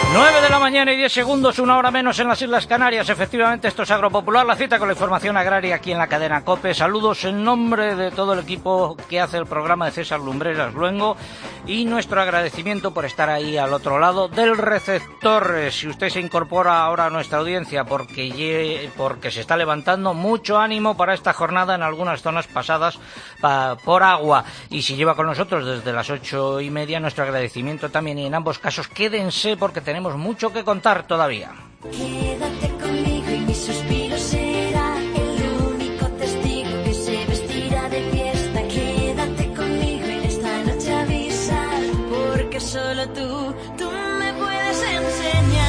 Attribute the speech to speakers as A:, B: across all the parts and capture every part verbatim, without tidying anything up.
A: nueve de la mañana y diez segundos, una hora menos en las Islas Canarias. Efectivamente, esto es Agropopular, la cita con la información agraria aquí en la cadena COPE. Saludos en nombre de todo el equipo que hace el programa de César Lumbreras Luengo y nuestro agradecimiento por estar ahí al otro lado del receptor. Si usted se incorpora ahora a nuestra audiencia porque, porque se está levantando, mucho ánimo para esta jornada en algunas zonas pasadas pa, por agua. Y si lleva con nosotros desde las ocho y media, nuestro agradecimiento también. Y en ambos casos, quédense porque tenemos mucho que contar todavía.
B: Quédate conmigo y mi suspiro será el único testigo que se vestirá de fiesta. Quédate conmigo en esta noche a avisar, porque solo tú, tú me puedes enseñar.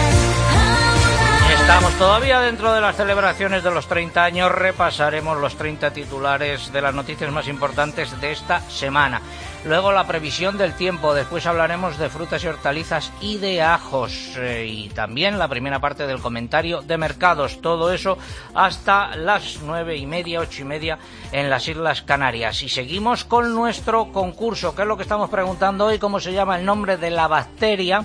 A: Estamos todavía dentro de las celebraciones de los treinta años. Repasaremos los treinta titulares de las noticias más importantes de esta semana. Luego la previsión del tiempo, después hablaremos de frutas y hortalizas y de ajos, eh, y también la primera parte del comentario de mercados. Todo eso hasta las nueve y media, ocho y media en las Islas Canarias. Y seguimos con nuestro concurso, que es lo que estamos preguntando hoy, cómo se llama el nombre de la bacteria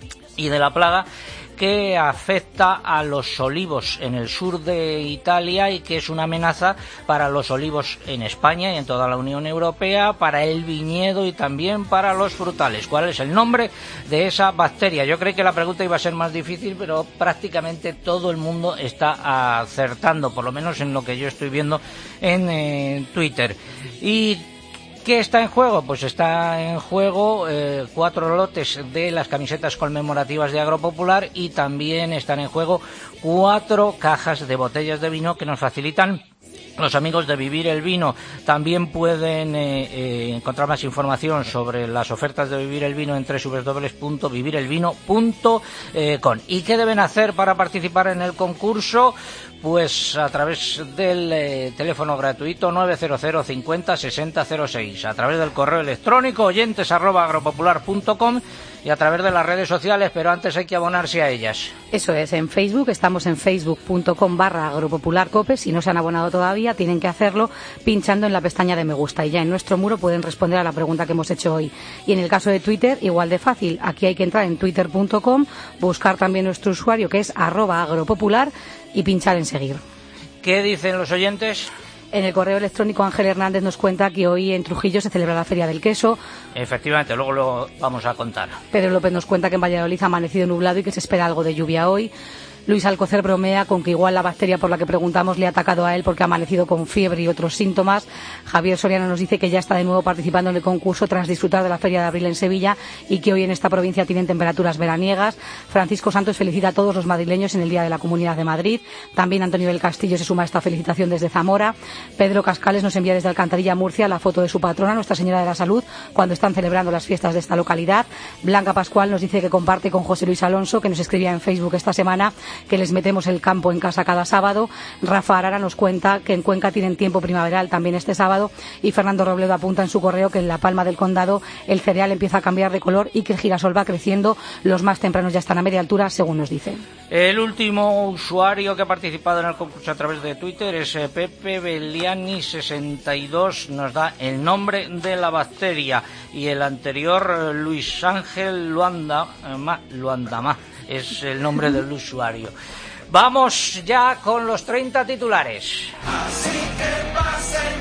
A: y de la plaga que afecta a los olivos en el sur de Italia y que es una amenaza para los olivos en España y en toda la Unión Europea, para el viñedo y también para los frutales. ¿Cuál es el nombre de esa bacteria? Yo creí que la pregunta iba a ser más difícil, pero prácticamente todo el mundo está acertando, por lo menos en lo que yo estoy viendo en eh, Twitter. Y ¿qué está en juego? Pues está en juego eh, cuatro lotes de las camisetas conmemorativas de Agropopular y también están en juego cuatro cajas de botellas de vino que nos facilitan los amigos de Vivir el Vino. También pueden eh, eh, encontrar más información sobre las ofertas de Vivir el Vino en doble u doble u doble u punto vivir el vino punto com. ¿Y qué deben hacer para participar en el concurso? Pues a través del eh, teléfono gratuito nueve cero cero cincuenta sesenta cero seis, a través del correo electrónico oyentes arroba agropopular punto com y a través de las redes sociales, pero antes hay que abonarse a ellas.
C: Eso es, en Facebook, estamos en facebook punto com barra agropopularcope. Si no se han abonado todavía, tienen que hacerlo pinchando en la pestaña de me gusta y ya en nuestro muro pueden responder a la pregunta que hemos hecho hoy. Y en el caso de Twitter, igual de fácil, aquí hay que entrar en twitter punto com, buscar también nuestro usuario que es arroba agropopular y pinchar en seguir.
A: ¿Qué dicen los oyentes?
C: En el correo electrónico Ángel Hernández nos cuenta que hoy en Trujillo se celebra la Feria del Queso.
A: Efectivamente, luego lo vamos a contar.
C: Pedro López nos cuenta que en Valladolid ha amanecido nublado y que se espera algo de lluvia hoy. Luis Alcocer bromea con que igual la bacteria por la que preguntamos le ha atacado a él porque ha amanecido con fiebre y otros síntomas. Javier Soriano nos dice que ya está de nuevo participando en el concurso tras disfrutar de la Feria de Abril en Sevilla y que hoy en esta provincia tienen temperaturas veraniegas. Francisco Santos felicita a todos los madrileños en el Día de la Comunidad de Madrid. También Antonio del Castillo se suma a esta felicitación desde Zamora. Pedro Cascales nos envía desde Alcantarilla, Murcia, la foto de su patrona, Nuestra Señora de la Salud, cuando están celebrando las fiestas de esta localidad. Blanca Pascual nos dice que comparte con José Luis Alonso, que nos escribía en Facebook esta semana, que les metemos el campo en casa cada sábado. Rafa Arara nos cuenta que en Cuenca tienen tiempo primaveral también este sábado y Fernando Robledo apunta en su correo que en La Palma del Condado el cereal empieza a cambiar de color y que el girasol va creciendo. Los más tempranos ya están a media altura, según nos dicen.
A: El último usuario que ha participado en el concurso a través de Twitter es eh, Pepe Beliani sesenta y dos, nos da el nombre de la bacteria, y el anterior, eh, Luis Ángel Luanda, eh, Ma, Luandamá, es el nombre del usuario. Vamos ya con los treinta titulares.
D: Así que pasen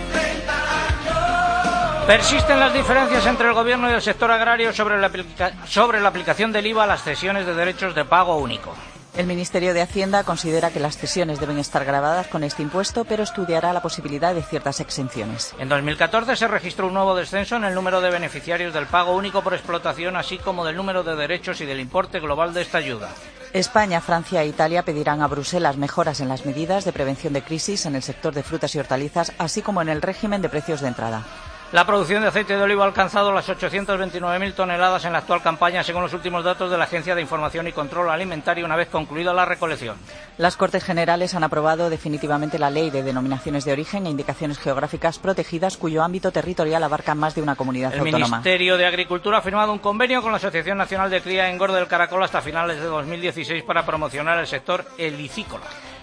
D: treinta años.
A: Persisten las diferencias entre el gobierno y el sector agrario sobre la, aplica- sobre la aplicación del I V A a las cesiones de derechos de pago único.
E: El Ministerio de Hacienda considera que las cesiones deben estar gravadas con este impuesto, pero estudiará la posibilidad de ciertas exenciones.
A: En dos mil catorce se registró un nuevo descenso en el número de beneficiarios del pago único por explotación, así como del número de derechos y del importe global de esta ayuda.
E: España, Francia e Italia pedirán a Bruselas mejoras en las medidas de prevención de crisis en el sector de frutas y hortalizas, así como en el régimen de precios de entrada.
A: La producción de aceite de oliva ha alcanzado las ochocientas veintinueve mil toneladas en la actual campaña, según los últimos datos de la Agencia de Información y Control Alimentario, una vez concluida la recolección.
E: Las Cortes Generales han aprobado definitivamente la Ley de Denominaciones de Origen e Indicaciones Geográficas Protegidas, cuyo ámbito territorial abarca más de una comunidad
A: El
E: autónoma.
A: El Ministerio de Agricultura ha firmado un convenio con la Asociación Nacional de Cría y Engorde del Caracol hasta finales de dos mil dieciséis para promocionar el sector helicícola.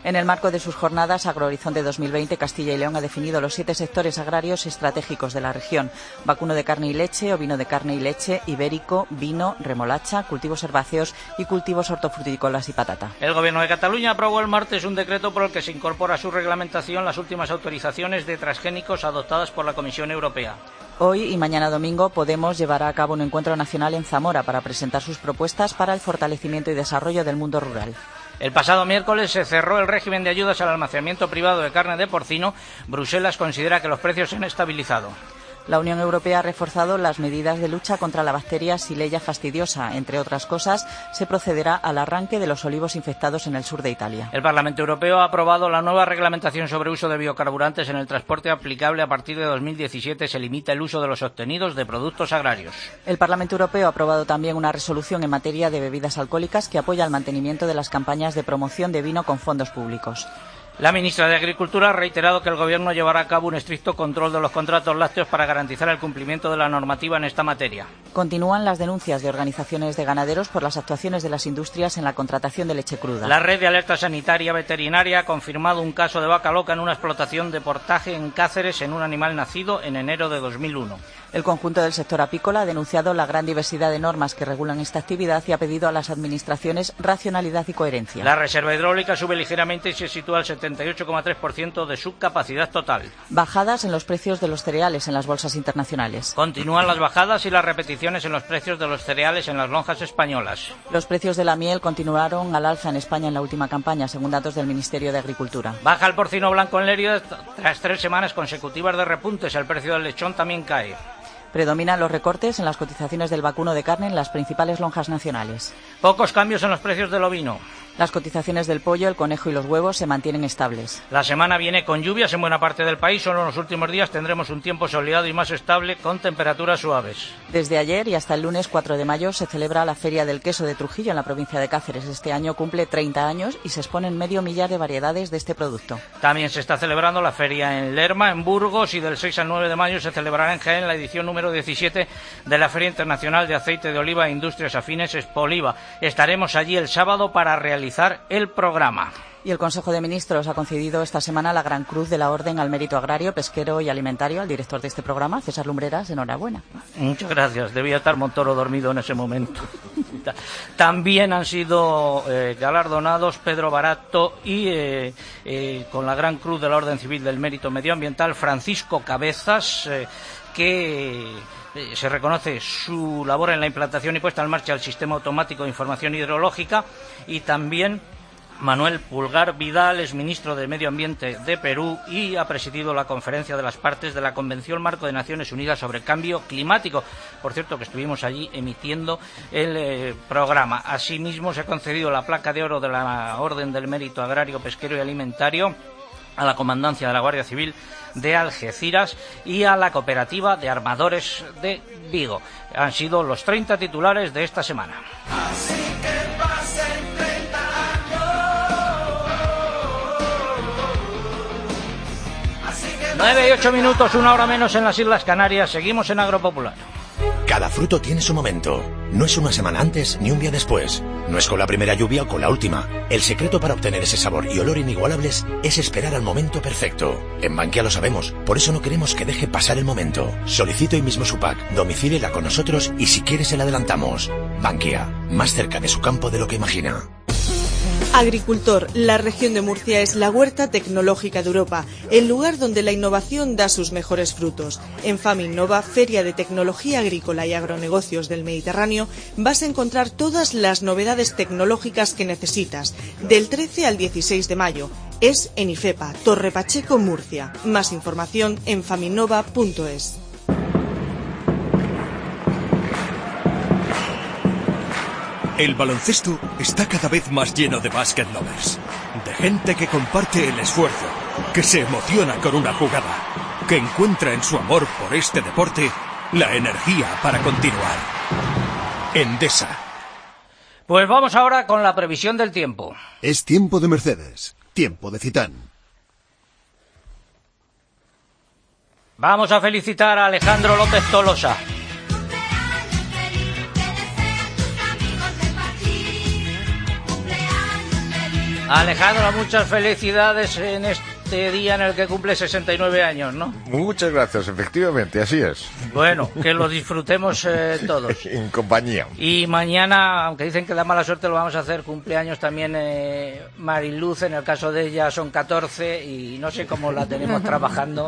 E: En el marco de sus jornadas Agrohorizonte dos mil veinte, Castilla y León ha definido los siete sectores agrarios estratégicos de la región: vacuno de carne y leche, ovino de carne y leche, ibérico, vino, remolacha, cultivos herbáceos y cultivos hortofrutícolas y patata.
A: El Gobierno de Cataluña aprobó el martes un decreto por el que se incorpora a su reglamentación las últimas autorizaciones de transgénicos adoptadas por la Comisión Europea.
E: Hoy y mañana domingo Podemos llevará a cabo un encuentro nacional en Zamora para presentar sus propuestas para el fortalecimiento y desarrollo del mundo rural.
A: El pasado miércoles se cerró el régimen de ayudas al almacenamiento privado de carne de porcino. Bruselas considera que los precios se han estabilizado.
E: La Unión Europea ha reforzado las medidas de lucha contra la bacteria Xylella fastidiosa. Entre otras cosas, se procederá al arranque de los olivos infectados en el sur de Italia.
A: El Parlamento Europeo ha aprobado la nueva reglamentación sobre uso de biocarburantes en el transporte aplicable. A partir de dos mil diecisiete se limita el uso de los obtenidos de productos agrarios.
E: El Parlamento Europeo ha aprobado también una resolución en materia de bebidas alcohólicas que apoya el mantenimiento de las campañas de promoción de vino con fondos públicos.
A: La ministra de Agricultura ha reiterado que el Gobierno llevará a cabo un estricto control de los contratos lácteos para garantizar el cumplimiento de la normativa en esta materia.
E: Continúan las denuncias de organizaciones de ganaderos por las actuaciones de las industrias en la contratación de leche cruda.
A: La Red de Alerta Sanitaria Veterinaria ha confirmado un caso de vaca loca en una explotación de portaje en Cáceres en un animal nacido en enero de dos mil uno.
E: El conjunto del sector apícola ha denunciado la gran diversidad de normas que regulan esta actividad y ha pedido a las administraciones racionalidad y coherencia.
A: La reserva hidráulica sube ligeramente y se sitúa al setenta y ocho coma tres por ciento de su capacidad total.
E: Bajadas en los precios de los cereales en las bolsas internacionales.
A: Continúan las bajadas y las repeticiones en los precios de los cereales en las lonjas españolas.
E: Los precios de la miel continuaron al alza en España en la última campaña, según datos del Ministerio de Agricultura.
A: Baja el porcino blanco en Lérida tras tres semanas consecutivas de repuntes. El precio del lechón también cae.
E: Predominan los recortes en las cotizaciones del vacuno de carne en las principales lonjas nacionales.
A: Pocos cambios en los precios del ovino.
E: Las cotizaciones del pollo, el conejo y los huevos se mantienen estables.
A: La semana viene con lluvias en buena parte del país. Solo en los últimos días tendremos un tiempo soleado y más estable con temperaturas suaves.
E: Desde ayer y hasta el lunes cuatro de mayo se celebra la Feria del Queso de Trujillo en la provincia de Cáceres. Este año cumple treinta años y se exponen medio millar de variedades de este producto.
A: También se está celebrando la feria en Lerma, en Burgos, y del seis al nueve de mayo se celebrará en Jaén la edición número diecisiete de la Feria Internacional de Aceite de Oliva e Industrias Afines Expoliva. Estaremos allí el sábado para realizar el programa.
E: Y el Consejo de Ministros ha concedido esta semana la Gran Cruz de la Orden al Mérito Agrario, Pesquero y Alimentario al director de este programa, César Lumbreras. Enhorabuena.
A: Muchas gracias. Debía estar Montoro dormido en ese momento. También han sido eh, galardonados Pedro Barato y eh, eh, con la Gran Cruz de la Orden Civil del Mérito Medioambiental Francisco Cabezas, eh, que eh, se reconoce su labor en la implantación y puesta en marcha del Sistema Automático de Información Hidrológica, y también Manuel Pulgar Vidal es ministro de Medio Ambiente de Perú y ha presidido la conferencia de las partes de la Convención Marco de Naciones Unidas sobre Cambio Climático. Por cierto, que estuvimos allí emitiendo el eh, programa. Asimismo, se ha concedido la placa de oro de la Orden del Mérito Agrario, Pesquero y Alimentario a la Comandancia de la Guardia Civil de Algeciras y a la Cooperativa de Armadores de Vigo. Han sido los treinta titulares de esta semana.
D: Así que pasen treinta años.
A: Nueve y ocho minutos, una hora menos en las Islas Canarias. Seguimos en Agropopular.
F: Cada fruto tiene su momento. No es una semana antes ni un día después. No es con la primera lluvia o con la última. El secreto para obtener ese sabor y olor inigualables es esperar al momento perfecto. En Bankia lo sabemos, por eso no queremos que deje pasar el momento. Solicite hoy mismo su pack, domicílela con nosotros y si quiere se la adelantamos. Bankia, más cerca de su campo de lo que imagina.
G: Agricultor, la región de Murcia es la huerta tecnológica de Europa, el lugar donde la innovación da sus mejores frutos. En FAMInnova, Feria de Tecnología Agrícola y Agronegocios del Mediterráneo, vas a encontrar todas las novedades tecnológicas que necesitas, del trece al dieciséis de mayo. Es en IFEPA, Torre Pacheco, Murcia. Más información en faminnova punto es.
H: El baloncesto está cada vez más lleno de basket lovers, de gente que comparte el esfuerzo, que se emociona con una jugada, que encuentra en su amor por este deporte la energía para continuar. Endesa.
A: Pues vamos ahora con la previsión del tiempo.
I: Es tiempo de Mercedes, tiempo de Citán.
A: Vamos a felicitar a Alejandro López Tolosa. Alejandro, muchas felicidades en este día en el que cumple sesenta y nueve años, ¿no?
J: Muchas gracias, efectivamente, así es.
A: Bueno, que lo disfrutemos eh, todos.
J: En compañía.
A: Y mañana, aunque dicen que da mala suerte, lo vamos a hacer cumpleaños también eh, Mariluz, en el caso de ella son catorce y no sé cómo la tenemos trabajando,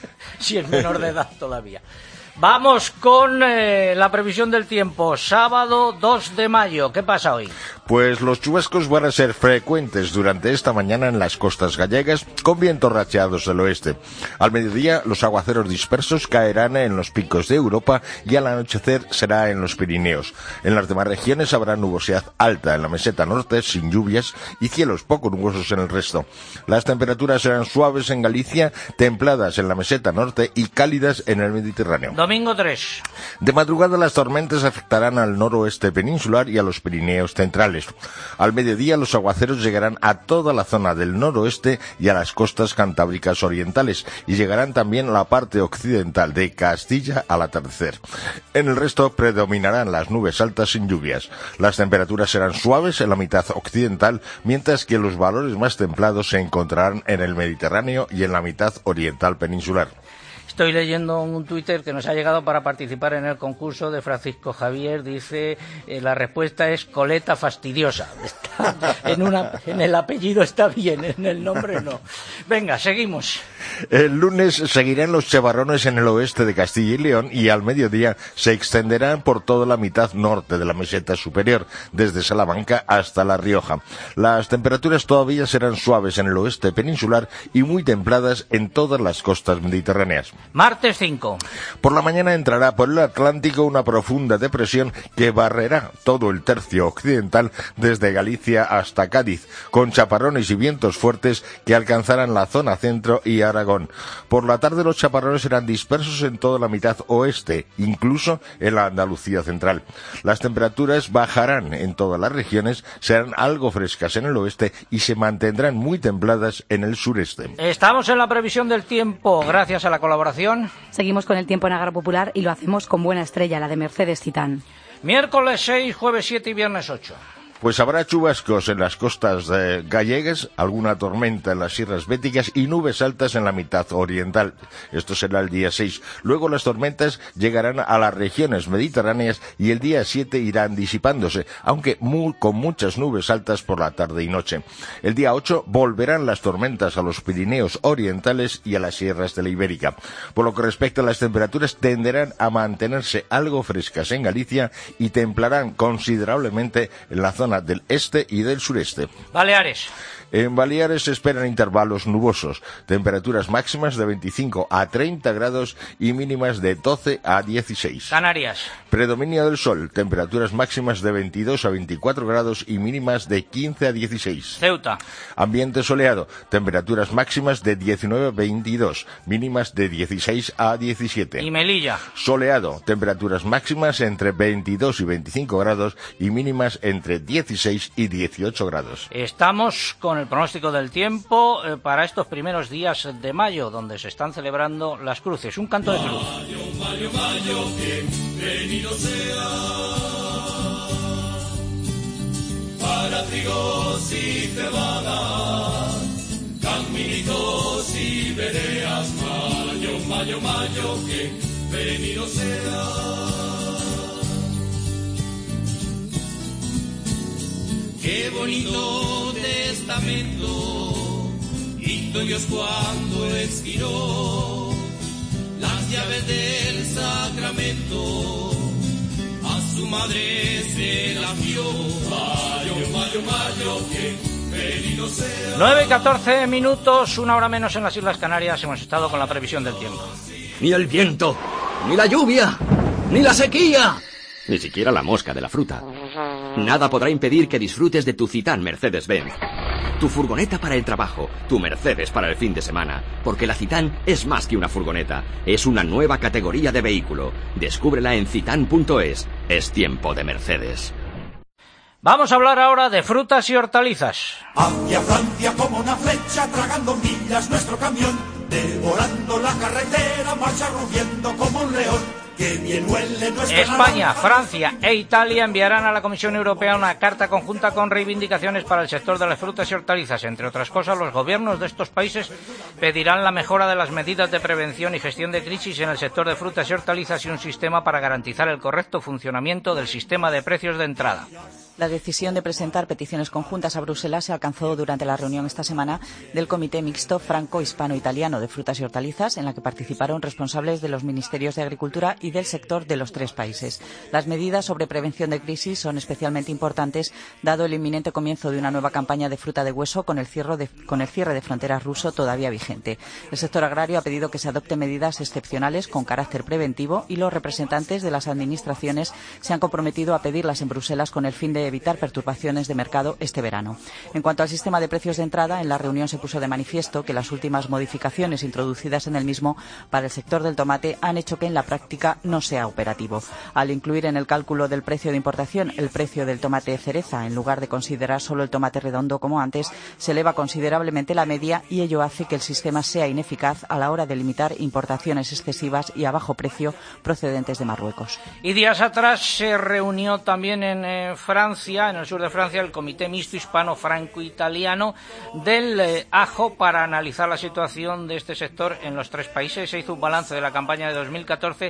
A: si es menor de edad todavía. Vamos con eh, la previsión del tiempo. Sábado dos de mayo. ¿Qué pasa hoy?
J: Pues los chubascos van a ser frecuentes durante esta mañana en las costas gallegas, con vientos racheados del oeste. Al mediodía, los aguaceros dispersos caerán en los picos de Europa y al anochecer será en los Pirineos. En las demás regiones habrá nubosidad alta en la meseta norte, sin lluvias, y cielos poco nubosos en el resto. Las temperaturas serán suaves en Galicia, templadas en la meseta norte y cálidas en el Mediterráneo.
A: Domingo tres.
J: De madrugada las tormentas afectarán al noroeste peninsular y a los Pirineos centrales. Al mediodía los aguaceros llegarán a toda la zona del noroeste y a las costas cantábricas orientales y llegarán también a la parte occidental de Castilla al atardecer. En el resto predominarán las nubes altas sin lluvias. Las temperaturas serán suaves en la mitad occidental, mientras que los valores más templados se encontrarán en el Mediterráneo y en la mitad oriental peninsular.
A: Estoy leyendo un Twitter que nos ha llegado para participar en el concurso de Francisco Javier. Dice, eh, la respuesta es coleta fastidiosa. Está en, una, en el apellido está bien, en el nombre no. Venga, seguimos.
J: El lunes seguirán los chaparrones en el oeste de Castilla y León y al mediodía se extenderán por toda la mitad norte de la meseta superior, desde Salamanca hasta La Rioja. Las temperaturas todavía serán suaves en el oeste peninsular y muy templadas en todas las costas mediterráneas.
A: Martes cinco.
J: Por la mañana entrará por el Atlántico una profunda depresión que barrerá todo el tercio occidental desde Galicia hasta Cádiz, con chaparrones y vientos fuertes que alcanzarán la zona centro y Aragón. Por la tarde los chaparrones serán dispersos en toda la mitad oeste, incluso en la Andalucía central. Las temperaturas bajarán en todas las regiones, serán algo frescas en el oeste y se mantendrán muy templadas en el sureste.
A: Estamos en la previsión del tiempo, gracias a la colaboración.
C: Seguimos con el tiempo en Agra Popular y lo hacemos con buena estrella, la de Mercedes Titán.
A: Miércoles seis, jueves siete y viernes ocho.
J: Pues habrá chubascos en las costas eh, gallegas, alguna tormenta en las sierras béticas y nubes altas en la mitad oriental. Esto será el día seis. Luego las tormentas llegarán a las regiones mediterráneas y el día siete irán disipándose, aunque muy, con muchas nubes altas por la tarde y noche. El día ocho volverán las tormentas a los Pirineos orientales y a las sierras de la Ibérica. Por lo que respecta a las temperaturas, tenderán a mantenerse algo frescas en Galicia y templarán considerablemente en la zona del este y del sureste.
A: Baleares.
J: En Baleares se esperan intervalos nubosos, temperaturas máximas de veinticinco a treinta grados y mínimas de doce a dieciséis.
A: Canarias.
J: Predominio del sol, temperaturas máximas de veintidós a veinticuatro grados y mínimas de quince a dieciséis.
A: Ceuta.
J: Ambiente soleado, temperaturas máximas de diecinueve a veintidós, mínimas de dieciséis a diecisiete.
A: Y Melilla.
J: Soleado, temperaturas máximas entre veintidós y veinticinco grados y mínimas entre dieciséis y dieciocho grados.
A: Estamos con el pronóstico del tiempo eh, para estos primeros días de mayo, donde se están celebrando las cruces. Un canto de cruz.
D: Mayo, mayo, mayo, bienvenido sea para trigos y cebadas, caminitos y veredas. Mayo, mayo, mayo, bienvenido sea. Qué bonito testamento hizo Dios cuando expiró las llaves del sacramento, a su madre se las dio. Mayo, mayo, mayo, que venido sea.
A: nueve y catorce minutos, una hora menos en las Islas Canarias. Hemos estado con la previsión del tiempo.
K: Ni el viento, ni la lluvia, ni la sequía.
L: Ni siquiera la mosca de la fruta. Nada podrá impedir que disfrutes de tu Citan Mercedes-Benz. Tu furgoneta para el trabajo, tu Mercedes para el fin de semana. Porque la Citan es más que una furgoneta, es una nueva categoría de vehículo. Descúbrela en citan punto es. Es tiempo de Mercedes.
A: Vamos a hablar ahora de frutas y hortalizas.
D: Hacia Francia como una flecha, tragando millas nuestro camión, devorando la carretera, marcha rugiendo como un león. que bien huele nuestra
A: España,
D: naranja.
A: Francia e Italia enviarán a la Comisión Europea una carta conjunta con reivindicaciones para el sector de las frutas y hortalizas. Entre otras cosas, los gobiernos de estos países pedirán la mejora de las medidas de prevención y gestión de crisis en el sector de frutas y hortalizas y un sistema para garantizar el correcto funcionamiento del sistema de precios de entrada.
E: La decisión de presentar peticiones conjuntas a Bruselas se alcanzó durante la reunión esta semana del Comité Mixto Franco-Hispano-Italiano de Frutas y Hortalizas, en la que participaron responsables de los Ministerios de Agricultura y del sector de los tres países. Las medidas sobre prevención de crisis son especialmente importantes, dado el inminente comienzo de una nueva campaña de fruta de hueso con el cierre de, con el cierre de fronteras ruso todavía vigente. El sector agrario ha pedido que se adopten medidas excepcionales con carácter preventivo y los representantes de las administraciones se han comprometido a pedirlas en Bruselas con el fin de evitar perturbaciones de mercado este verano. En cuanto al sistema de precios de entrada, en la reunión se puso de manifiesto que las últimas modificaciones introducidas en el mismo para el sector del tomate han hecho que en la práctica no sea operativo. Al incluir en el cálculo del precio de importación el precio del tomate cereza, en lugar de considerar solo el tomate redondo como antes, se eleva considerablemente la media y ello hace que el sistema sea ineficaz a la hora de limitar importaciones excesivas y a bajo precio procedentes de Marruecos.
A: Y días atrás se reunió también en eh, Francia, en el sur de Francia, el Comité Mixto Hispano-Franco-Italiano del eh, ajo para analizar la situación de este sector en los tres países. Se hizo un balance de la campaña de dos mil catorce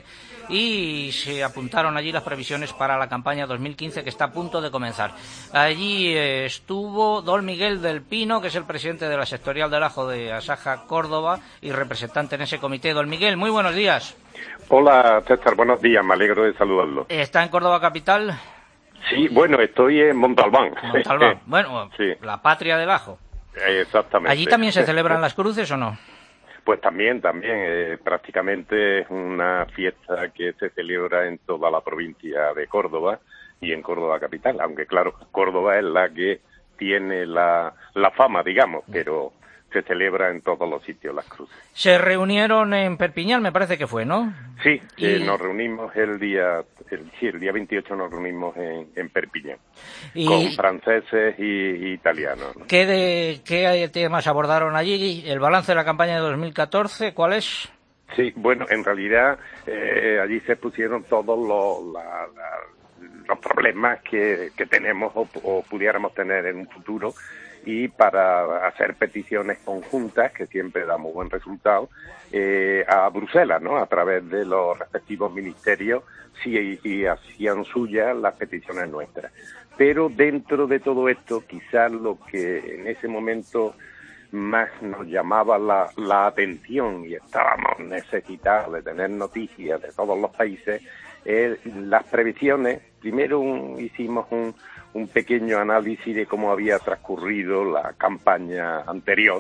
A: y se apuntaron allí las previsiones para la campaña dos mil quince, que está a punto de comenzar. Allí eh, estuvo don Miguel del Pino, que es el presidente de la sectorial del ajo de Asaja Córdoba y representante en ese comité. Don Miguel, muy buenos días.
M: Hola, César, buenos días, me alegro de saludarlo.
A: ¿Está en Córdoba capital?
M: Sí, bueno, estoy en Montalbán.
A: Montalbán, bueno, sí. La patria del ajo.
M: Exactamente.
A: ¿Allí también se celebran las cruces o no?
M: Pues también, también. Eh, prácticamente es una fiesta que se celebra en toda la provincia de Córdoba y en Córdoba capital, aunque claro, Córdoba es la que tiene la, la fama, digamos, pero se celebra en todos los sitios las cruces.
A: Se reunieron en Perpiñán, me parece que fue, ¿no?
M: Sí,
A: y...
M: eh, nos reunimos el día el, sí, el día veintiocho nos reunimos en, en Perpiñán, y... con franceses y, y italianos, ¿no?
A: ¿Qué, de, ¿Qué temas abordaron allí? ¿El balance de la campaña de dos mil catorce cuál es?
M: Sí, bueno, en realidad eh, allí se pusieron todos los, la, la, los problemas que, que tenemos o, o pudiéramos tener en un futuro, y para hacer peticiones conjuntas, que siempre da muy buen resultado, eh, a Bruselas, ¿no? A través de los respectivos ministerios, si, si hacían suyas las peticiones nuestras. Pero dentro de todo esto, quizás lo que en ese momento más nos llamaba la, la atención y estábamos necesitados de tener noticias de todos los países, es las previsiones. Primero un, hicimos un un pequeño análisis de cómo había transcurrido la campaña anterior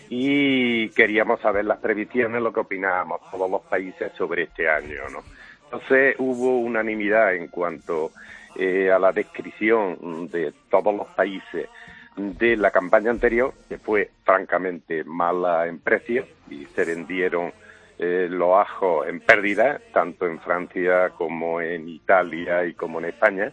M: y queríamos saber las previsiones, lo que opinábamos todos los países sobre este año, ¿no? Entonces hubo unanimidad en cuanto eh, a la descripción de todos los países de la campaña anterior, que fue francamente mala en precio y se vendieron eh, los ajos en pérdida, tanto en Francia como en Italia y como en España.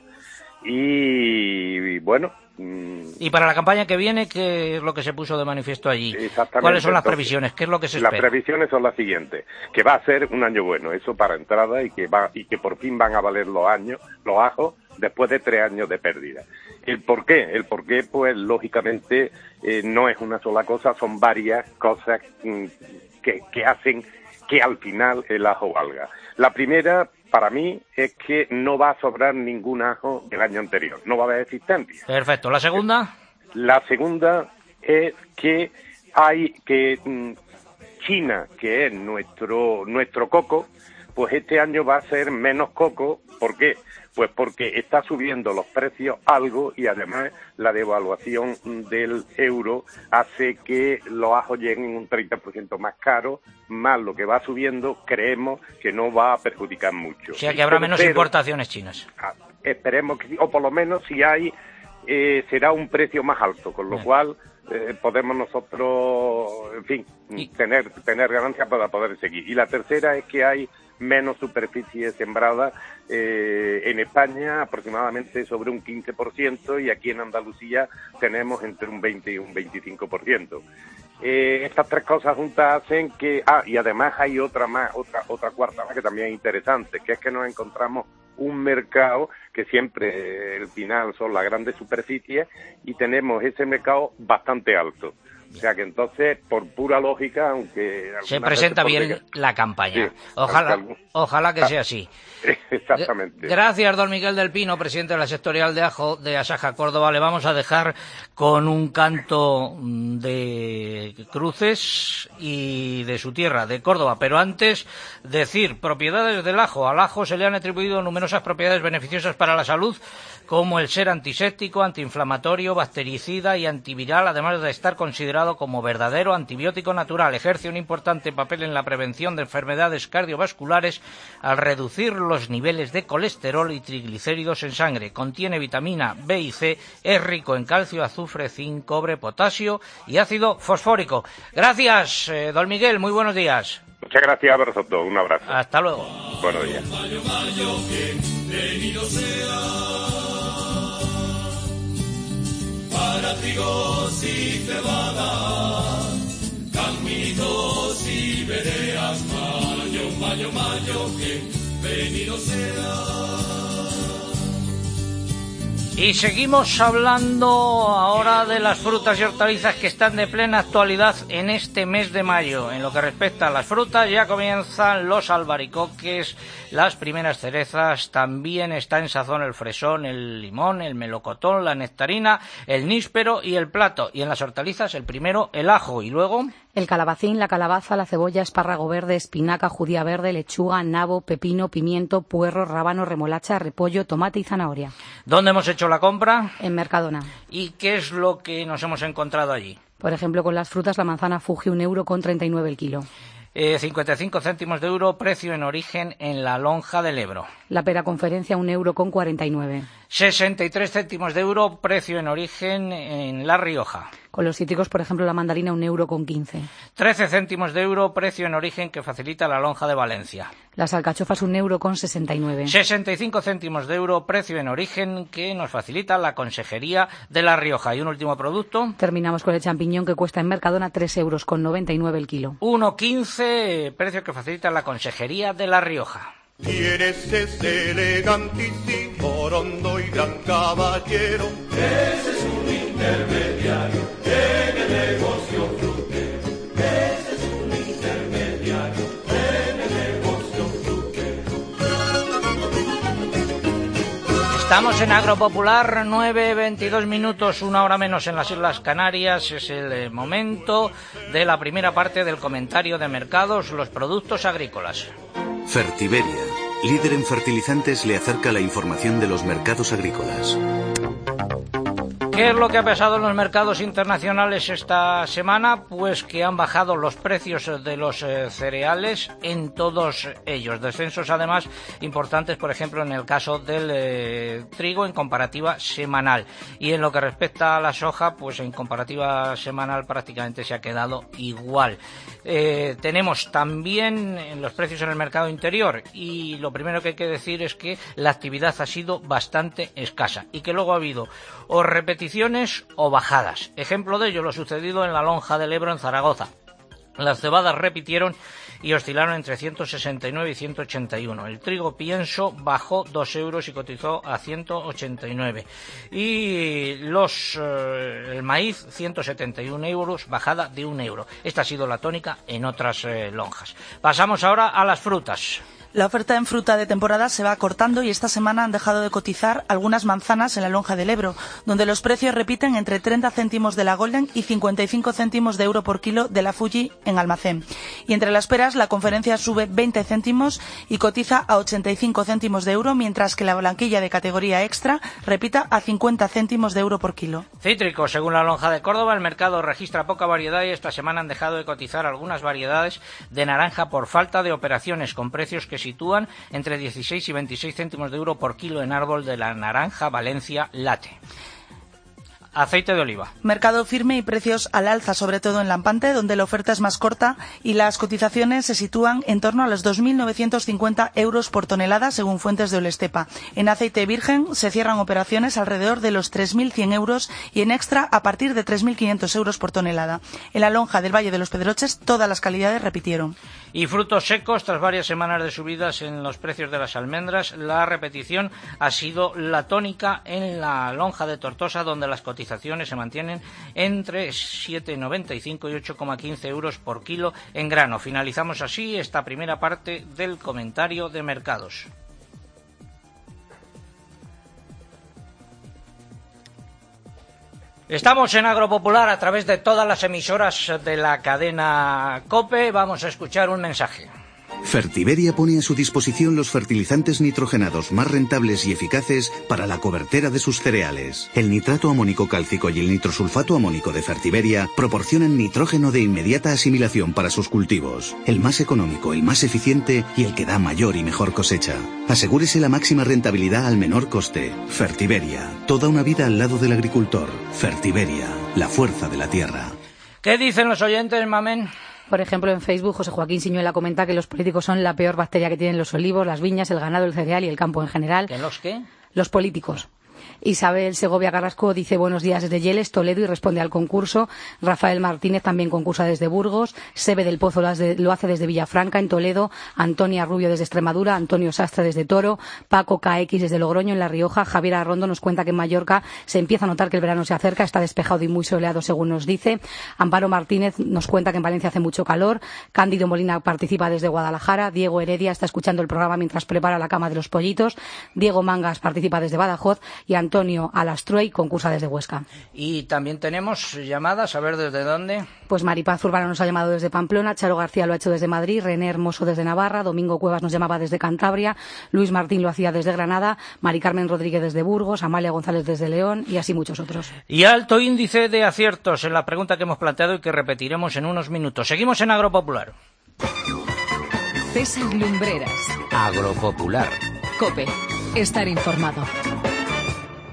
M: Y bueno...
A: Y para la campaña que viene, ¿qué es lo que se puso de manifiesto allí?
M: Exactamente.
A: ¿Cuáles son las
M: Entonces,
A: previsiones? ¿Qué es lo que se espera?
M: Las previsiones son las siguientes, que va a ser un año bueno, eso para entrada, y que va y que por fin van a valer los años, los ajos, después de tres años de pérdida. ¿El por qué? El por qué, pues lógicamente eh, no es una sola cosa, son varias cosas mm, que, que hacen que al final el ajo valga. La primera, para mí, es que no va a sobrar ningún ajo del año anterior, no va a haber existencia.
A: Perfecto. ¿La segunda?
M: La segunda es que hay que mm, China, que es nuestro nuestro coco, pues este año va a ser menos coco. ¿Por qué? Pues porque está subiendo los precios algo y además la devaluación del euro hace que los ajos lleguen un treinta por ciento más caros, más lo que va subiendo, creemos que no va a perjudicar mucho.
A: O sea que habrá menos importaciones chinas.
M: Esperemos que sí, o por lo menos si hay, eh, será un precio más alto, con lo Bien. cual eh, podemos nosotros, en fin, y... tener, tener ganancias para poder seguir. Y la tercera es que hay menos superficie sembrada eh, en España, aproximadamente sobre un quince por ciento, y aquí en Andalucía tenemos entre un veinte y un veinticinco por ciento. Eh, estas tres cosas juntas hacen que... Ah, y además hay otra más, otra otra cuarta más que también es interesante, que es que nos encontramos un mercado que siempre eh, el final son las grandes superficies y tenemos ese mercado bastante alto. O sea que entonces, por pura lógica, aunque...
A: Se presenta bien que... la campaña. Sí, ojalá, ojalá que sea así.
M: Exactamente.
A: Gracias, don Miguel del Pino, presidente de la sectorial de Ajo de Asaja Córdoba. Le vamos a dejar con un canto de Cruces y de su tierra, de Córdoba. Pero antes, decir, propiedades del ajo. Al ajo se le han atribuido numerosas propiedades beneficiosas para la salud, como el ser antiséptico, antiinflamatorio, bactericida y antiviral, además de estar considerado como verdadero antibiótico natural. Ejerce un importante papel en la prevención de enfermedades cardiovasculares al reducir los niveles de colesterol y triglicéridos en sangre. Contiene vitamina B y C, es rico en calcio, azufre, zinc, cobre, potasio y ácido fosfórico. Gracias, eh, don Miguel, muy buenos días.
M: Muchas gracias a vosotros, un abrazo.
A: Hasta luego.
M: Buenos días.
D: Mayo, mayo, bienvenido sea. Para trigos y cebadas, caminos y veredas, mayo, mayo, mayo, bienvenido sea.
A: Y seguimos hablando ahora de las frutas y hortalizas que están de plena actualidad en este mes de mayo. En lo que respecta a las frutas, ya comienzan los albaricoques, las primeras cerezas, también está en sazón el fresón, el limón, el melocotón, la nectarina, el níspero y el plato. Y en las hortalizas, el primero, el ajo, y luego...
C: el calabacín, la calabaza, la cebolla, espárrago verde, espinaca, judía verde, lechuga, nabo, pepino, pimiento, puerro, rábano, remolacha, repollo, tomate y zanahoria.
A: ¿Dónde hemos hecho la compra?
C: En Mercadona.
A: ¿Y qué es lo que nos hemos encontrado allí?
C: Por ejemplo, con las frutas, la manzana Fuji, un euro con treinta y nueve el kilo.
A: Eh, cincuenta y cinco céntimos de euro, precio en origen en la lonja del Ebro.
C: La pera conferencia, un euro con cuarenta y nueve.
A: sesenta y tres céntimos de euro, precio en origen en La Rioja.
C: Con los cítricos, por ejemplo, la mandarina, un euro con quince.
A: trece céntimos de euro, precio en origen que facilita la lonja de Valencia.
C: Las alcachofas, un euro con sesenta y nueve.
A: sesenta y cinco céntimos de euro, precio en origen que nos facilita la Consejería de La Rioja. Y un último producto.
C: Terminamos con el champiñón, que cuesta en Mercadona tres euros con noventa y nueve el kilo.
A: uno quince, precio que facilita la Consejería de La Rioja.
N: Tienes ese elegantísimo, rondo y gran caballero.
D: Ese es un intermediario en el negocio frutero. Ese es un intermediario en el negocio frutero.
A: Estamos en Agropopular, nueve veintidós minutos, una hora menos en las Islas Canarias. Es el momento de la primera parte del comentario de mercados, los productos agrícolas.
O: Fertiberia, líder en fertilizantes, le acerca la información de los mercados agrícolas.
A: ¿Qué es lo que ha pasado en los mercados internacionales esta semana? Pues que han bajado los precios de los eh, cereales en todos ellos. Descensos, además, importantes, por ejemplo, en el caso del eh, trigo en comparativa semanal. Y en lo que respecta a la soja, pues en comparativa semanal prácticamente se ha quedado igual. Eh, tenemos también en los precios en el mercado interior, y lo primero que hay que decir es que la actividad ha sido bastante escasa y que luego ha habido o repeticiones o bajadas. Ejemplo de ello lo sucedido en la lonja del Ebro en Zaragoza. Las cebadas repitieron y oscilaron entre ciento sesenta y nueve y ciento ochenta y uno. El trigo pienso bajó dos euros y cotizó a ciento ochenta y nueve. Y los eh, el maíz, ciento setenta y uno euros, bajada de un euro. Esta ha sido la tónica en otras eh, lonjas. Pasamos ahora a las frutas.
P: La oferta en fruta de temporada se va acortando y esta semana han dejado de cotizar algunas manzanas en la lonja del Ebro, donde los precios repiten entre treinta céntimos de la Golden y cincuenta y cinco céntimos de euro por kilo de la Fuji en almacén. Y entre las peras, la conferencia sube veinte céntimos y cotiza a ochenta y cinco céntimos de euro, mientras que la blanquilla de categoría extra repita a cincuenta céntimos de euro por kilo.
A: Cítricos, según la lonja de Córdoba, el mercado registra poca variedad y esta semana han dejado de cotizar algunas variedades de naranja por falta de operaciones, con precios que sitúan entre dieciséis y veintiséis céntimos de euro por kilo en árbol de la naranja Valencia Late. Aceite de oliva.
P: Mercado firme y precios al alza, sobre todo en Lampante, donde la oferta es más corta y las cotizaciones se sitúan en torno a los dos mil novecientos cincuenta euros por tonelada, según fuentes de Olestepa. En aceite virgen se cierran operaciones alrededor de los tres mil cien euros y en extra a partir de tres mil quinientos euros por tonelada. En la lonja del Valle de los Pedroches todas las calidades repitieron.
A: Y frutos secos, tras varias semanas de subidas en los precios de las almendras, la repetición ha sido la tónica en la lonja de Tortosa, donde las cotizaciones se mantienen entre siete coma noventa y cinco y ocho coma quince euros por kilo en grano. Finalizamos así esta primera parte del comentario de mercados. Estamos en Agropopular a través de todas las emisoras de la cadena COPE. Vamos a escuchar un mensaje.
O: Fertiberia pone a su disposición los fertilizantes nitrogenados más rentables y eficaces para la cobertera de sus cereales. El nitrato amónico cálcico y el nitrosulfato amónico de Fertiberia proporcionan nitrógeno de inmediata asimilación para sus cultivos. El más económico, el más eficiente y el que da mayor y mejor cosecha. Asegúrese la máxima rentabilidad al menor coste. Fertiberia, toda una vida al lado del agricultor. Fertiberia, la fuerza de la tierra.
A: ¿Qué dicen los oyentes, Mamen?
C: Por ejemplo, en Facebook, José Joaquín Siñuela comenta que los políticos son la peor bacteria que tienen los olivos, las viñas, el ganado, el cereal y el campo en general.
A: ¿Que los qué?
C: Los políticos. Isabel Segovia Carrasco dice buenos días desde Yeles, Toledo, y responde al concurso. Rafael Martínez también concursa desde Burgos. Sebe del Pozo lo hace, lo hace desde Villafranca, en Toledo. Antonia Rubio desde Extremadura. Antonio Sastre desde Toro. Paco K X desde Logroño, en La Rioja. Javier Arrondo nos cuenta que en Mallorca se empieza a notar que el verano se acerca. Está despejado y muy soleado, según nos dice. Amparo Martínez nos cuenta que en Valencia hace mucho calor. Cándido Molina participa desde Guadalajara. Diego Heredia está escuchando el programa mientras prepara la cama de los pollitos. Diego Mangas participa desde Badajoz. Y Antonio Alastruey concursa desde Huesca.
A: Y también tenemos llamadas, a ver desde dónde.
C: Pues Maripaz Urbano nos ha llamado desde Pamplona, Charo García lo ha hecho desde Madrid, René Hermoso desde Navarra, Domingo Cuevas nos llamaba desde Cantabria, Luis Martín lo hacía desde Granada, Mari Carmen Rodríguez desde Burgos, Amalia González desde León y así muchos otros.
A: Y alto índice de aciertos en la pregunta que hemos planteado y que repetiremos en unos minutos. Seguimos en Agropopular.
Q: César Lumbreras.
A: Agropopular.
Q: COPE. Estar informado.